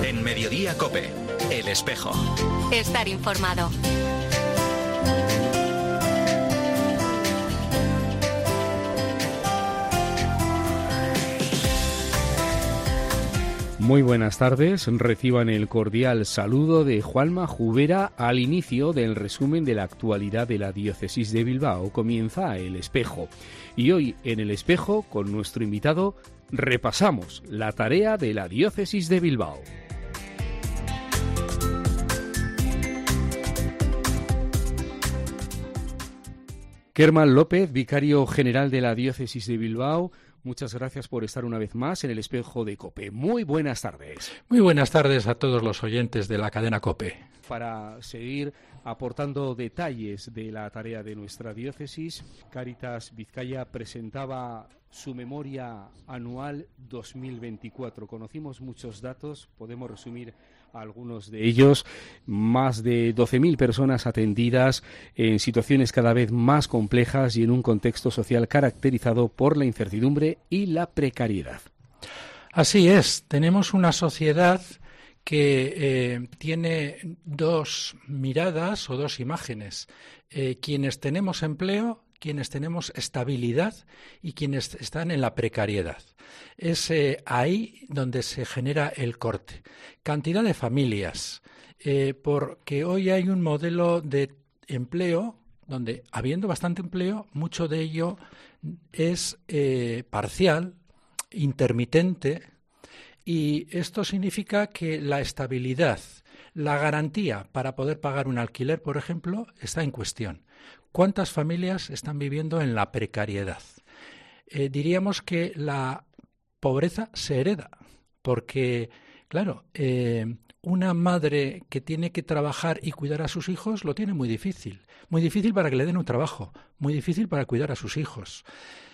En Mediodía COPE, El Espejo. Estar informado. Muy buenas tardes, reciban el cordial saludo de Juanma Jubera al inicio del resumen de la actualidad de la diócesis de Bilbao. Comienza El Espejo y hoy en El Espejo, con nuestro invitado, repasamos la tarea de la diócesis de Bilbao. Kerman López, vicario general de la diócesis de Bilbao, muchas gracias por estar una vez más en El Espejo de COPE. Muy buenas tardes. Muy buenas tardes a todos los oyentes de la cadena COPE. Para seguir aportando detalles de la tarea de nuestra diócesis, Cáritas Vizcaya presentaba su memoria anual 2024. Conocimos muchos datos, podemos resumir algunos de ellos. Más de 12.000 personas atendidas en situaciones cada vez más complejas y en un contexto social caracterizado por la incertidumbre y la precariedad. Así es, tenemos una sociedad que tiene dos miradas o dos imágenes. Quienes tenemos empleo, quienes tenemos estabilidad y quienes están en la precariedad. Es ahí donde se genera el corte. Cantidad de familias, porque hoy hay un modelo de empleo donde, habiendo bastante empleo, mucho de ello es parcial, intermitente, y esto significa que la estabilidad, la garantía para poder pagar un alquiler, por ejemplo, está en cuestión. ¿Cuántas familias están viviendo en la precariedad? Diríamos que la pobreza se hereda, porque, claro, una madre que tiene que trabajar y cuidar a sus hijos lo tiene muy difícil para que le den un trabajo, muy difícil para cuidar a sus hijos.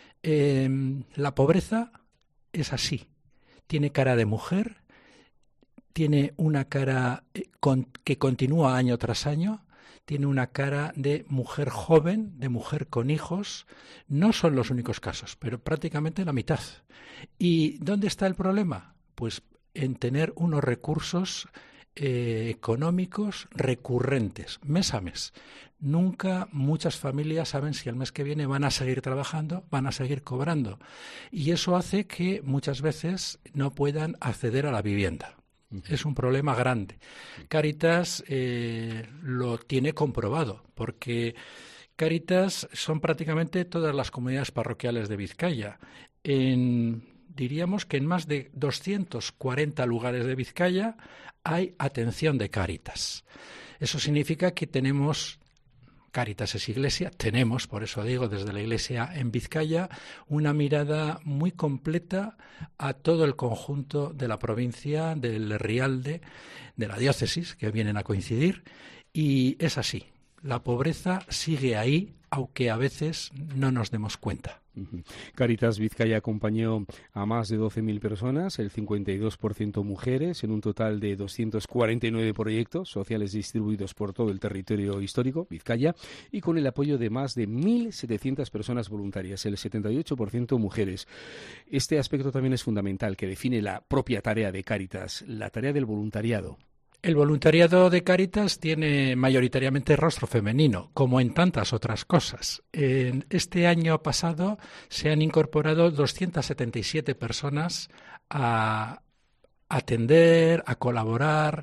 La pobreza es así, tiene cara de mujer, tiene una cara que continúa año tras año, tiene una cara de mujer joven, de mujer con hijos. No son los únicos casos, pero prácticamente la mitad. ¿Y dónde está el problema? Pues en tener unos recursos económicos recurrentes, mes a mes. Nunca muchas familias saben si el mes que viene van a seguir trabajando, van a seguir cobrando. Y eso hace que muchas veces no puedan acceder a la vivienda. Es un problema grande. Cáritas lo tiene comprobado, porque Cáritas son prácticamente todas las comunidades parroquiales de Vizcaya. Diríamos que en más de 240 lugares de Vizcaya hay atención de Cáritas. Eso significa que tenemos, Cáritas es Iglesia, tenemos, por eso digo, desde la Iglesia en Vizcaya, una mirada muy completa a todo el conjunto de la provincia, del Rialde, de la diócesis, que vienen a coincidir, y es así. La pobreza sigue ahí, aunque a veces no nos demos cuenta. Cáritas Vizcaya acompañó a más de 12.000 personas, el 52% mujeres, en un total de 249 proyectos sociales distribuidos por todo el territorio histórico, Vizcaya, y con el apoyo de más de 1.700 personas voluntarias, el 78% mujeres. Este aspecto también es fundamental, que define la propia tarea de Cáritas, la tarea del voluntariado. El voluntariado de Cáritas tiene mayoritariamente rostro femenino, como en tantas otras cosas. En este año pasado se han incorporado 277 personas a atender, a colaborar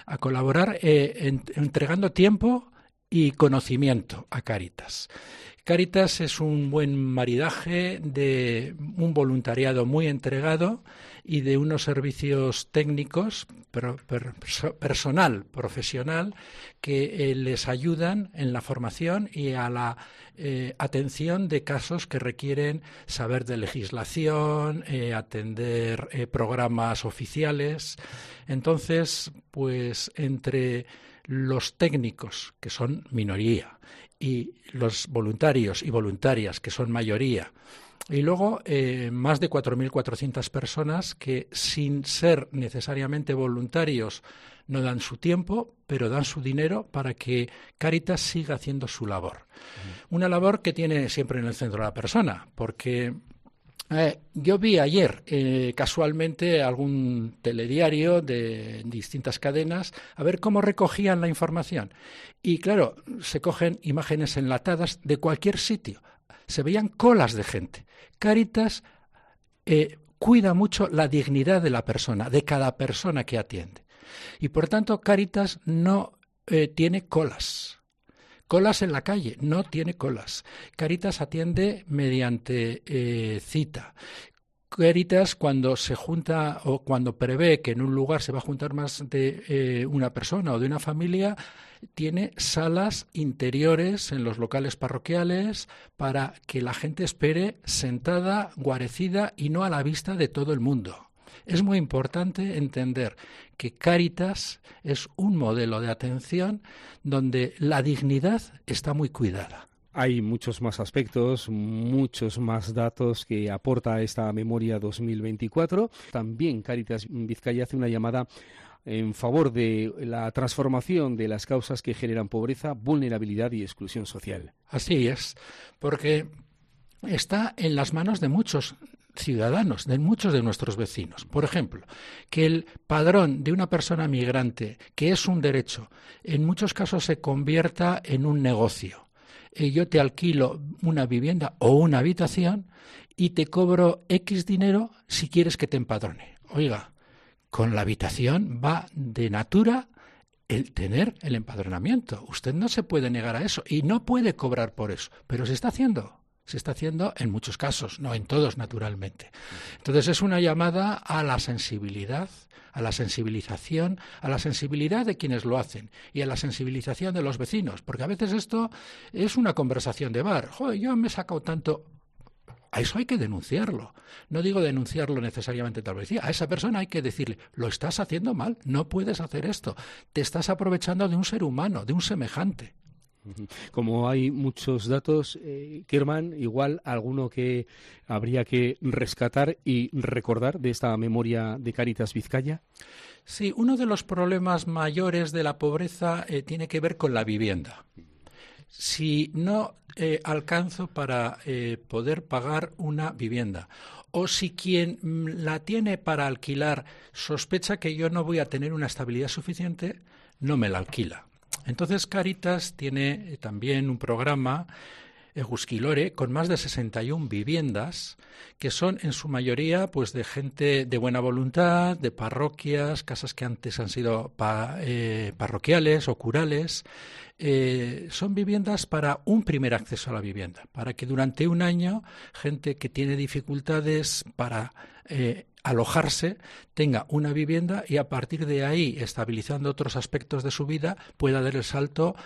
entregando tiempo y conocimiento a Cáritas. Cáritas es un buen maridaje de un voluntariado muy entregado y de unos servicios técnicos, personal, profesional, que les ayudan en la formación y a la atención de casos que requieren saber de legislación, atender programas oficiales. Entonces, pues entre los técnicos, que son minoría, y los voluntarios y voluntarias, que son mayoría, y luego más de 4.400 personas que, sin ser necesariamente voluntarios, no dan su tiempo, pero dan su dinero para que Cáritas siga haciendo su labor. Una labor que tiene siempre en el centro a la persona, porque Yo vi ayer casualmente algún telediario de distintas cadenas a ver cómo recogían la información. Y claro, se cogen imágenes enlatadas de cualquier sitio. Se veían colas de gente. Cáritas cuida mucho la dignidad de la persona, de cada persona que atiende. Y por tanto, Cáritas no tiene colas. Colas en la calle, no tiene colas. Cáritas atiende mediante cita. Cáritas, cuando se junta o cuando prevé que en un lugar se va a juntar más de una persona o de una familia, tiene salas interiores en los locales parroquiales para que la gente espere sentada, guarecida y no a la vista de todo el mundo. Es muy importante entender que Cáritas es un modelo de atención donde la dignidad está muy cuidada. Hay muchos más aspectos, muchos más datos que aporta esta memoria 2024. También Cáritas Vizcaya hace una llamada en favor de la transformación de las causas que generan pobreza, vulnerabilidad y exclusión social. Así es, porque está en las manos de muchos ciudadanos, de muchos de nuestros vecinos. Por ejemplo, que el padrón de una persona migrante, que es un derecho, en muchos casos se convierta en un negocio. Yo te alquilo una vivienda o una habitación y te cobro X dinero si quieres que te empadrone. Oiga, con la habitación va de natura el tener el empadronamiento. Usted no se puede negar a eso y no puede cobrar por eso, pero se está haciendo. Se está haciendo en muchos casos, no en todos, naturalmente. Entonces es una llamada a la sensibilidad, a la sensibilización, a la sensibilidad de quienes lo hacen y a la sensibilización de los vecinos, porque a veces esto es una conversación de bar. Joder, yo me he sacado tanto. A eso hay que denunciarlo. No digo denunciarlo necesariamente tal vez. A esa persona hay que decirle, lo estás haciendo mal, no puedes hacer esto. Te estás aprovechando de un ser humano, de un semejante. Como hay muchos datos, Kerman, igual alguno que habría que rescatar y recordar de esta memoria de Cáritas Vizcaya. Sí, uno de los problemas mayores de la pobreza tiene que ver con la vivienda. Si no alcanzo para poder pagar una vivienda, o si quien la tiene para alquilar sospecha que yo no voy a tener una estabilidad suficiente, no me la alquila. Entonces Cáritas tiene también un programa, Egusquilore, con más de 61 viviendas, que son en su mayoría pues de gente de buena voluntad, de parroquias, casas que antes han sido parroquiales o curales. Son viviendas para un primer acceso a la vivienda, para que durante un año gente que tiene dificultades para alojarse tenga una vivienda y a partir de ahí, estabilizando otros aspectos de su vida, pueda dar el salto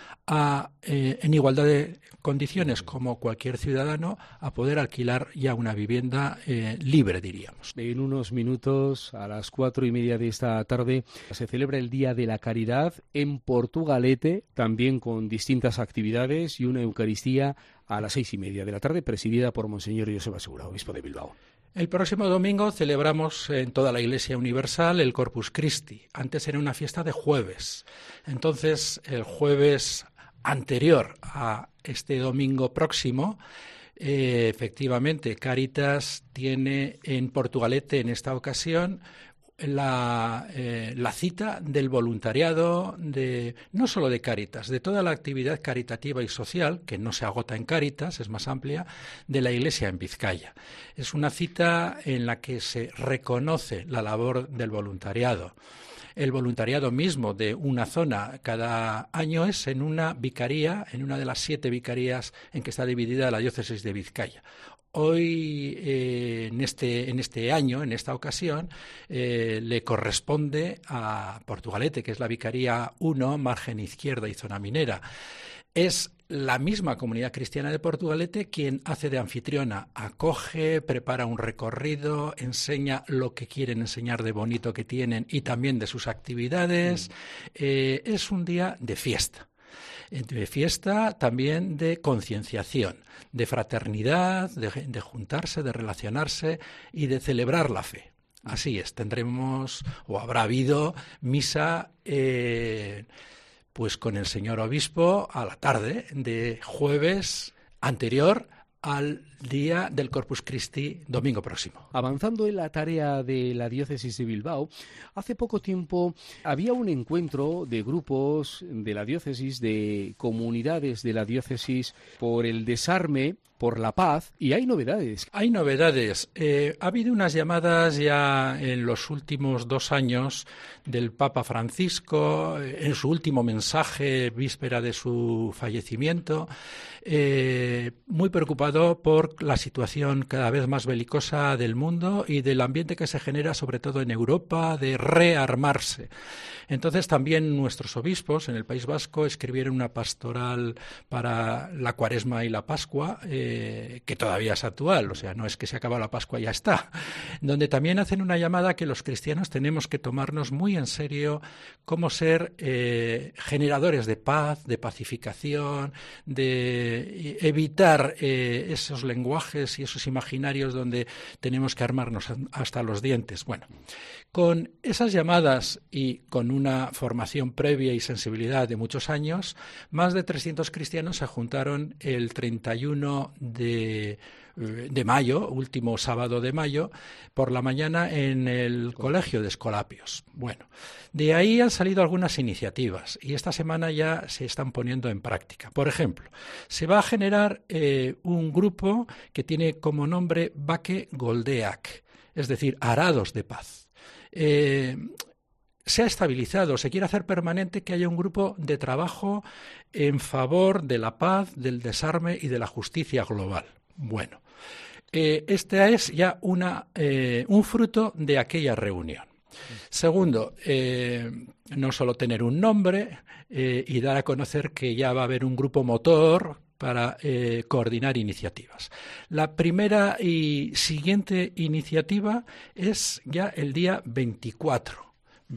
en igualdad de condiciones como cualquier ciudadano a poder alquilar ya una vivienda libre, diríamos. En unos minutos, a las 4:30 de esta tarde, se celebra el Día de la Caridad en Portugalete, también con distintas actividades y una Eucaristía a las 6:30 de la tarde, presidida por Monseñor Joseba Segura, obispo de Bilbao. El próximo domingo celebramos en toda la Iglesia Universal el Corpus Christi. Antes era una fiesta de jueves. Entonces, el jueves anterior a este domingo próximo, efectivamente, Cáritas tiene en Portugalete en esta ocasión la cita del voluntariado, no solo de Cáritas, de toda la actividad caritativa y social, que no se agota en Cáritas, es más amplia, de la Iglesia en Vizcaya. Es una cita en la que se reconoce la labor del voluntariado. El voluntariado mismo de una zona cada año es en una vicaría, en una de las 7 vicarías en que está dividida la diócesis de Vizcaya. Hoy, en este año, en esta ocasión, le corresponde a Portugalete, que es la Vicaría 1, margen izquierda y zona minera. Es la misma comunidad cristiana de Portugalete quien hace de anfitriona, acoge, prepara un recorrido, enseña lo que quieren enseñar de bonito que tienen y también de sus actividades. Es un día de fiesta. De fiesta, también de concienciación, de fraternidad, de juntarse, de relacionarse y de celebrar la fe. Así es, tendremos o habrá habido misa pues con el señor obispo a la tarde de jueves anterior al día del Corpus Christi, domingo próximo. Avanzando en la tarea de la diócesis de Bilbao, hace poco tiempo había un encuentro de grupos de la diócesis, de comunidades de la diócesis por el desarme, por la paz, y hay novedades. Hay novedades. Ha habido unas llamadas ya en los últimos 2 años del Papa Francisco, en su último mensaje, víspera de su fallecimiento, muy preocupado por la situación cada vez más belicosa del mundo y del ambiente que se genera, sobre todo en Europa, de rearmarse. Entonces también nuestros obispos en el País Vasco escribieron una pastoral para la Cuaresma y la Pascua, que todavía es actual, o sea, no es que se acaba la Pascua y ya está, donde también hacen una llamada a que los cristianos tenemos que tomarnos muy en serio cómo ser generadores de paz, de pacificación, de evitar esos lenguajes y esos imaginarios donde tenemos que armarnos hasta los dientes. Bueno, con esas llamadas y con una formación previa y sensibilidad de muchos años, más de 300 cristianos se juntaron el 31 de mayo, último sábado de mayo, por la mañana en el colegio de Escolapios. Bueno, de ahí han salido algunas iniciativas y esta semana ya se están poniendo en práctica. Por ejemplo, se va a generar un grupo que tiene como nombre Bake Goldeak, es decir, arados de paz. Se ha estabilizado, se quiere hacer permanente que haya un grupo de trabajo en favor de la paz, del desarme y de la justicia global. Bueno, este es ya un fruto de aquella reunión. Segundo, no solo tener un nombre y dar a conocer que ya va a haber un grupo motor para coordinar iniciativas. La primera y siguiente iniciativa es ya el día 24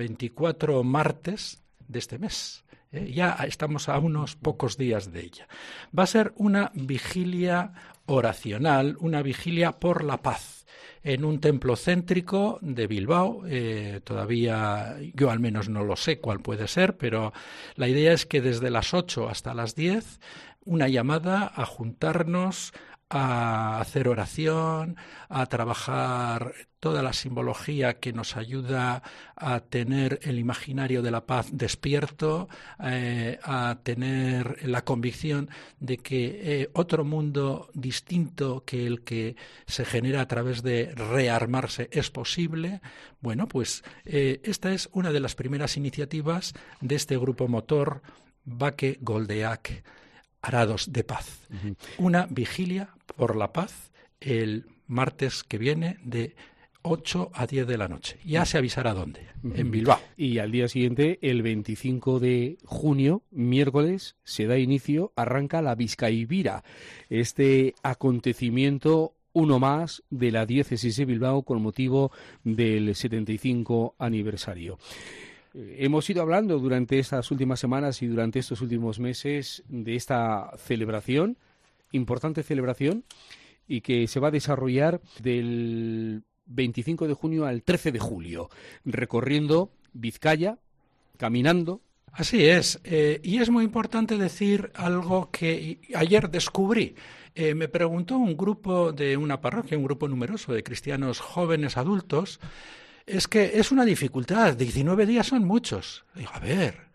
martes de este mes. Ya estamos a unos pocos días de ella. Va a ser una vigilia oracional, una vigilia por la paz, en un templo céntrico de Bilbao. Todavía yo al menos no lo sé cuál puede ser, pero la idea es que desde las 8 hasta las 10, una llamada a juntarnos, a hacer oración, a trabajar toda la simbología que nos ayuda a tener el imaginario de la paz despierto, a tener la convicción de que otro mundo distinto que el que se genera a través de rearmarse es posible. Bueno, pues esta es una de las primeras iniciativas de este grupo motor Bake Goldeak, Arados de Paz. Una vigilia por la paz el martes que viene de 8 a 10 de la noche. Ya se avisará dónde, en Bilbao. Y al día siguiente, el 25 de junio, miércoles, se da inicio, arranca la Bizkaibira, este acontecimiento uno más de la diócesis de Bilbao con motivo del 75 aniversario. Hemos ido hablando durante estas últimas semanas y durante estos últimos meses de esta celebración, importante celebración, y que se va a desarrollar del 25 de junio al 13 de julio, recorriendo Vizcaya, caminando. Así es, y es muy importante decir algo que ayer descubrí. Me preguntó un grupo de una parroquia, un grupo numeroso de cristianos jóvenes, adultos. Es que es una dificultad, 19 días son muchos. Digo, a ver,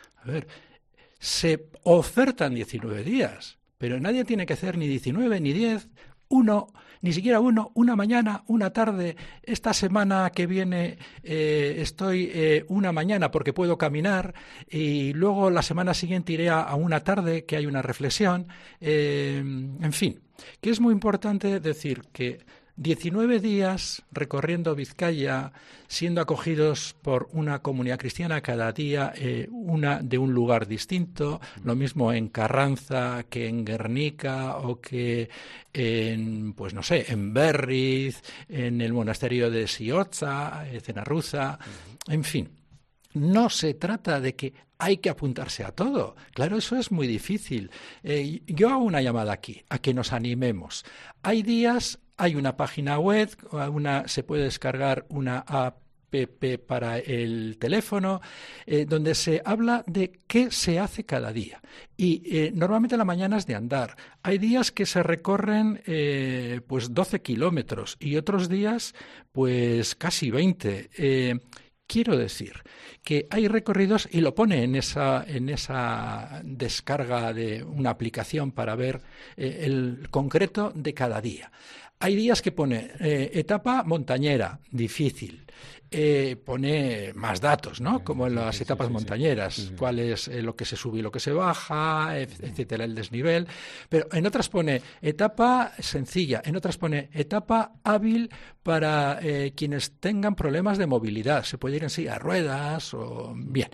se ofertan 19 días, pero nadie tiene que hacer ni 19 ni 10, ni siquiera una mañana, una tarde. Esta semana que viene estoy una mañana porque puedo caminar y luego la semana siguiente iré a una tarde que hay una reflexión. En fin, que es muy importante decir que 19 días recorriendo Vizcaya, siendo acogidos por una comunidad cristiana cada día, una de un lugar distinto, lo mismo en Carranza que en Guernica o que en Berriz, en el monasterio de Siotza, Cenarruza, en fin. No se trata de que hay que apuntarse a todo. Claro, eso es muy difícil. Yo hago una llamada aquí, a que nos animemos. Hay días, hay una página web, se puede descargar una app para el teléfono, donde se habla de qué se hace cada día. Y normalmente la mañana es de andar. Hay días que se recorren pues 12 kilómetros y otros días pues casi 20. Quiero decir que hay recorridos, y lo pone en esa descarga de una aplicación para ver el concreto de cada día. Hay días que pone etapa montañera, difícil. Pone más datos, ¿no? Como en las etapas montañeras, cuál es lo que se sube y lo que se baja, etcétera, el desnivel. Pero en otras pone etapa sencilla, en otras pone etapa hábil para quienes tengan problemas de movilidad. Se puede ir en silla de ruedas o... Bien.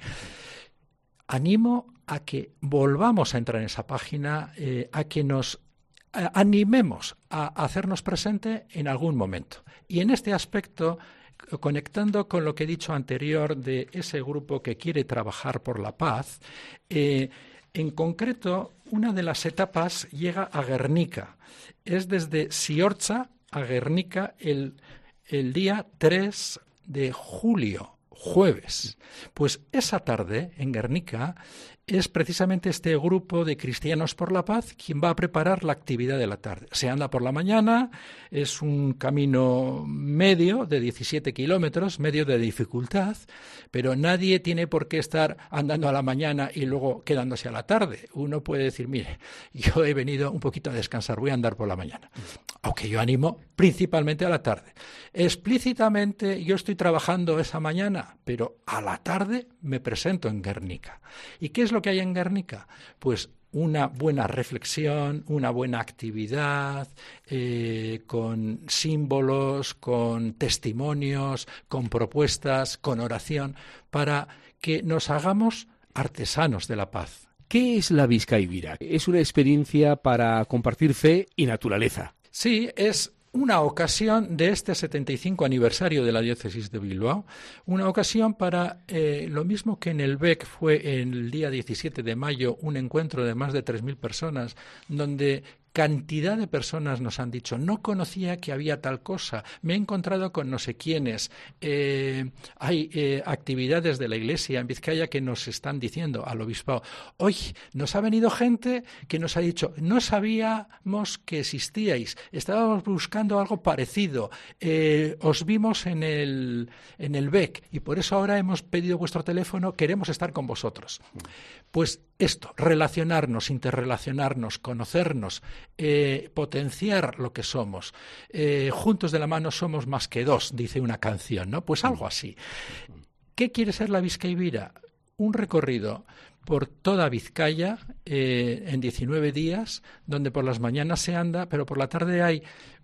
Animo a que volvamos a entrar en esa página, a que nos animemos a hacernos presente en algún momento. Y en este aspecto, conectando con lo que he dicho anterior de ese grupo que quiere trabajar por la paz, en concreto, una de las etapas llega a Guernica. Es desde Siortza a Guernica el día 3 de julio, jueves. Pues esa tarde, en Guernica, es precisamente este grupo de Cristianos por la Paz quien va a preparar la actividad de la tarde. Se anda por la mañana, es un camino medio de 17 kilómetros, medio de dificultad, pero nadie tiene por qué estar andando a la mañana y luego quedándose a la tarde. Uno puede decir, mire, yo he venido un poquito a descansar, voy a andar por la mañana. Aunque yo animo principalmente a la tarde. Explícitamente yo estoy trabajando esa mañana, pero a la tarde me presento en Guernica. ¿Y qué es lo que hay en Guernica? Pues una buena reflexión, una buena actividad, con símbolos, con testimonios, con propuestas, con oración, para que nos hagamos artesanos de la paz. ¿Qué es la Vizcaibira? Es una experiencia para compartir fe y naturaleza. Sí, es una ocasión de este 75 aniversario de la diócesis de Bilbao, una ocasión para, lo mismo que en el BEC fue el día 17 de mayo, un encuentro de más de 3.000 personas, donde cantidad de personas nos han dicho, no conocía que había tal cosa, me he encontrado con no sé quiénes. Hay actividades de la Iglesia en Vizcaya que nos están diciendo al obispado, oye, nos ha venido gente que nos ha dicho, no sabíamos que existíais, estábamos buscando algo parecido, os vimos en el BEC y por eso ahora hemos pedido vuestro teléfono, queremos estar con vosotros. Pues esto, relacionarnos, interrelacionarnos, conocernos, potenciar lo que somos. Juntos de la mano somos más que dos, dice una canción, ¿no? Pues algo así. ¿Qué quiere ser la Vizcaibira? Un recorrido por toda Vizcaya en 19 días, donde por las mañanas se anda, pero por la tarde hay...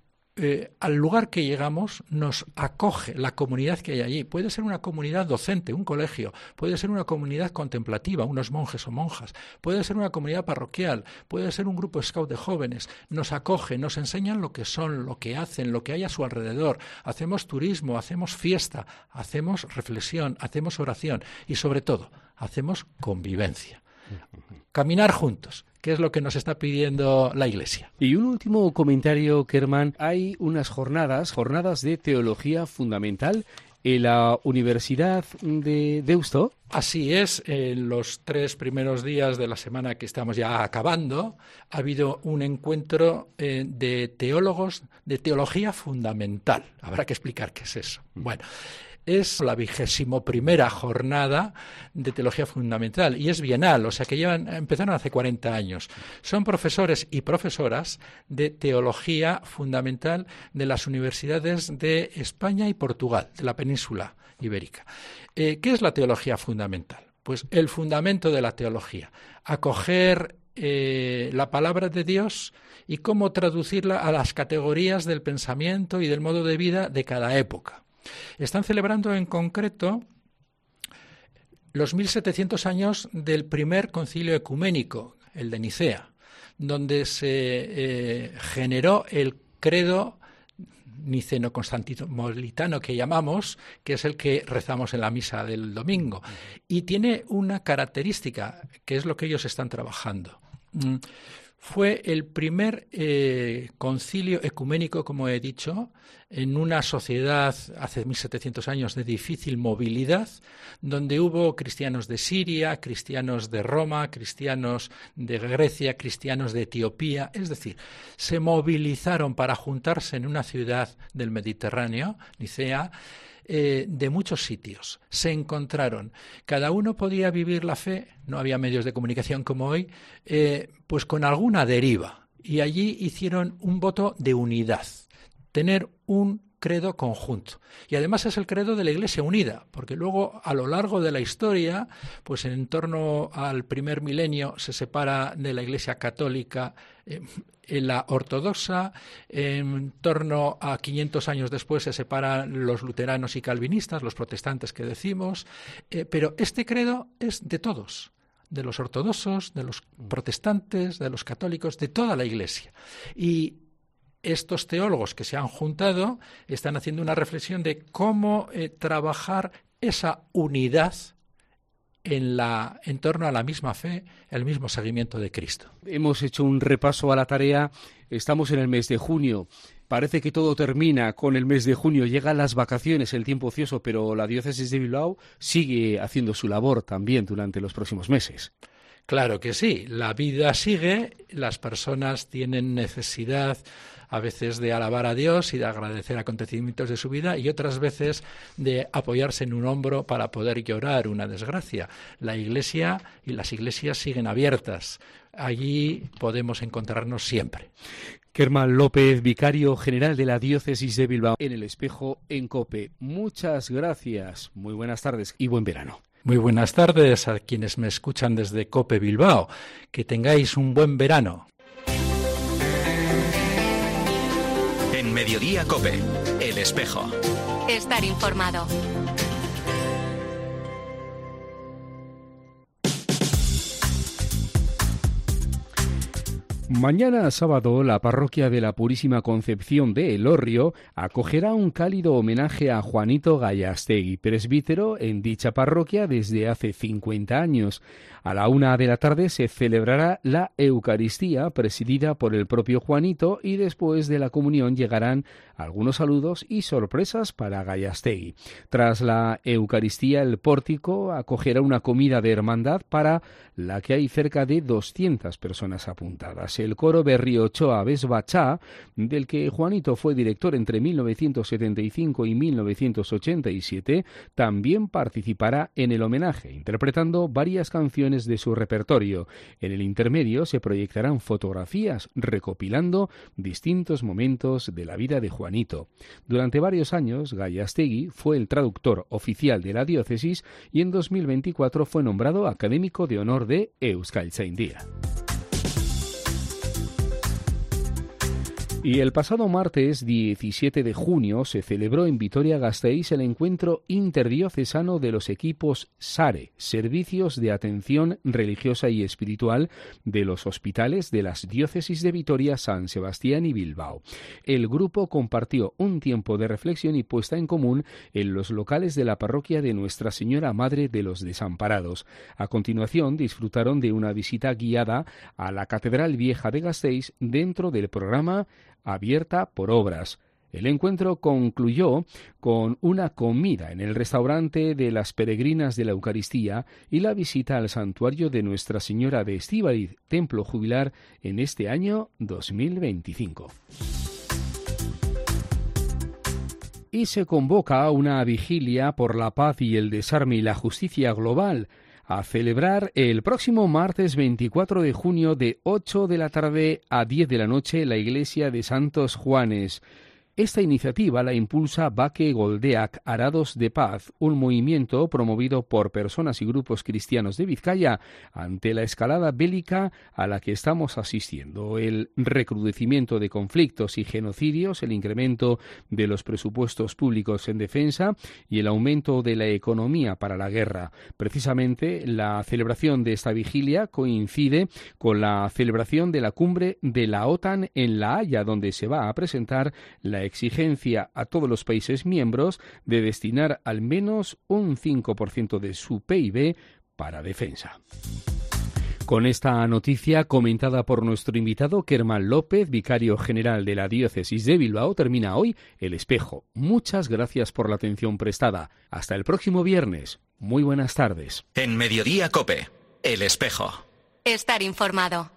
al lugar que llegamos nos acoge la comunidad que hay allí. Puede ser una comunidad docente, un colegio, puede ser una comunidad contemplativa, unos monjes o monjas, puede ser una comunidad parroquial, puede ser un grupo scout de jóvenes. Nos acoge, nos enseñan lo que son, lo que hacen, lo que hay a su alrededor. Hacemos turismo, hacemos fiesta, hacemos reflexión, hacemos oración y sobre todo, hacemos convivencia. Caminar juntos, que es lo que nos está pidiendo la Iglesia. Y un último comentario, Kerman. Hay unas jornadas de teología fundamental en la Universidad de Deusto. Así es, en los 3 primeros días de la semana que estamos ya acabando, ha habido un encuentro de teólogos de teología fundamental. Habrá que explicar qué es eso. Bueno, es la 21ª jornada de teología fundamental y es bienal, o sea que empezaron hace 40 años. Son profesores y profesoras de teología fundamental de las universidades de España y Portugal, de la península ibérica. ¿Qué es la teología fundamental? Pues el fundamento de la teología, acoger la palabra de Dios y cómo traducirla a las categorías del pensamiento y del modo de vida de cada época. Están celebrando en concreto los 1700 años del primer concilio ecuménico, el de Nicea, donde se generó el credo niceno-constantinopolitano que llamamos, que es el que rezamos en la misa del domingo. Y tiene una característica, que es lo que ellos están trabajando. Fue el primer concilio ecuménico, como he dicho, en una sociedad hace 1700 años de difícil movilidad, donde hubo cristianos de Siria, cristianos de Roma, cristianos de Grecia, cristianos de Etiopía, es decir, se movilizaron para juntarse en una ciudad del Mediterráneo, Nicea, de muchos sitios. Se encontraron. Cada uno podía vivir la fe, no había medios de comunicación como hoy, pues con alguna deriva. Y allí hicieron un voto de unidad, tener un credo conjunto. Y además es el credo de la Iglesia unida, porque luego a lo largo de la historia, pues en torno al primer milenio se separa de la Iglesia católica la ortodoxa, en torno a 500 años después se separan los luteranos y calvinistas, los protestantes que decimos, pero este credo es de todos, de los ortodoxos, de los protestantes, de los católicos, de toda la Iglesia. Y estos teólogos que se han juntado están haciendo una reflexión de cómo trabajar esa unidad en torno a la misma fe, el mismo seguimiento de Cristo. Hemos hecho un repaso a la tarea, estamos en el mes de junio. Parece que todo termina con el mes de junio, llegan las vacaciones, el tiempo ocioso, pero la diócesis de Bilbao sigue haciendo su labor también durante los próximos meses. Claro que sí, la vida sigue, las personas tienen necesidad a veces de alabar a Dios y de agradecer acontecimientos de su vida y otras veces de apoyarse en un hombro para poder llorar una desgracia. La Iglesia y las iglesias siguen abiertas. Allí podemos encontrarnos siempre. Kerman López, vicario general de la diócesis de Bilbao, en El Espejo en COPE. Muchas gracias, muy buenas tardes y buen verano. Muy buenas tardes a quienes me escuchan desde COPE Bilbao. Que tengáis un buen verano. En Mediodía COPE, El Espejo. Estar informado. Mañana sábado, la parroquia de la Purísima Concepción de Elorrio acogerá un cálido homenaje a Juanito Gallastegui, presbítero en dicha parroquia desde hace 50 años. A la 1 de la tarde se celebrará la Eucaristía presidida por el propio Juanito y después de la comunión llegarán algunos saludos y sorpresas para Gallastegui. Tras la Eucaristía, el pórtico acogerá una comida de hermandad para la que hay cerca de 200 personas apuntadas. El coro Berriochoa Besbachá, del que Juanito fue director entre 1975 y 1987, también participará en el homenaje, interpretando varias canciones de su repertorio. En el intermedio se proyectarán fotografías recopilando distintos momentos de la vida de Juanito. Durante varios años, Gallastegui fue el traductor oficial de la diócesis y en 2024 fue nombrado académico de honor de Euskaltzaindia. Y el pasado martes 17 de junio se celebró en Vitoria-Gasteiz el encuentro interdiocesano de los equipos SARE, Servicios de Atención Religiosa y Espiritual de los hospitales de las diócesis de Vitoria, San Sebastián y Bilbao. El grupo compartió un tiempo de reflexión y puesta en común en los locales de la parroquia de Nuestra Señora Madre de los Desamparados. A continuación disfrutaron de una visita guiada a la Catedral Vieja de Gasteiz dentro del programa Abierta por Obras. El encuentro concluyó con una comida en el restaurante de las Peregrinas de la Eucaristía y la visita al santuario de Nuestra Señora de Estíbaliz, templo jubilar en este año 2025. Y se convoca una vigilia por la paz y el desarme y la justicia global a celebrar el próximo martes 24 de junio de 8 de la tarde a 10 de la noche en la iglesia de Santos Juanes. Esta iniciativa la impulsa Bake Goldeak Arados de Paz, un movimiento promovido por personas y grupos cristianos de Vizcaya ante la escalada bélica a la que estamos asistiendo, el recrudecimiento de conflictos y genocidios, el incremento de los presupuestos públicos en defensa y el aumento de la economía para la guerra. Precisamente, la celebración de esta vigilia coincide con la celebración de la cumbre de la OTAN en La Haya, donde se va a presentar la exigencia a todos los países miembros de destinar al menos un 5% de su PIB para defensa. Con esta noticia comentada por nuestro invitado Kerman López, vicario general de la Diócesis de Bilbao, termina hoy El Espejo. Muchas gracias por la atención prestada. Hasta el próximo viernes. Muy buenas tardes. En Mediodía COPE, El Espejo. Estar informado.